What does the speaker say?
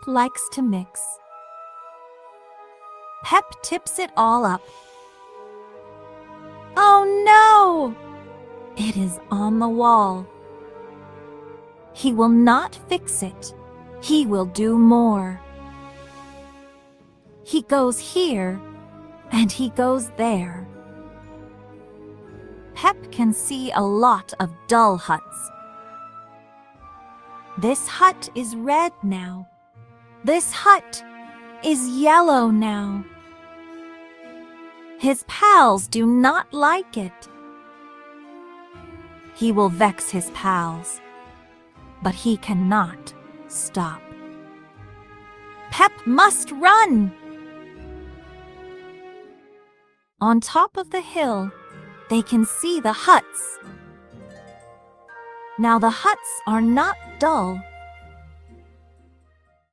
likes to mix. Pep tips it all up. Oh no! It is on the wall. He will not fix it. He will do more. He goes here and he goes there. Pep can see a lot of dull huts. This hut is red now. This hut is yellow now. His pals do not like it. He will vex his pals, but he cannot stop. Pep must run! On top of the hill, they can see the huts. Now the huts are not dull.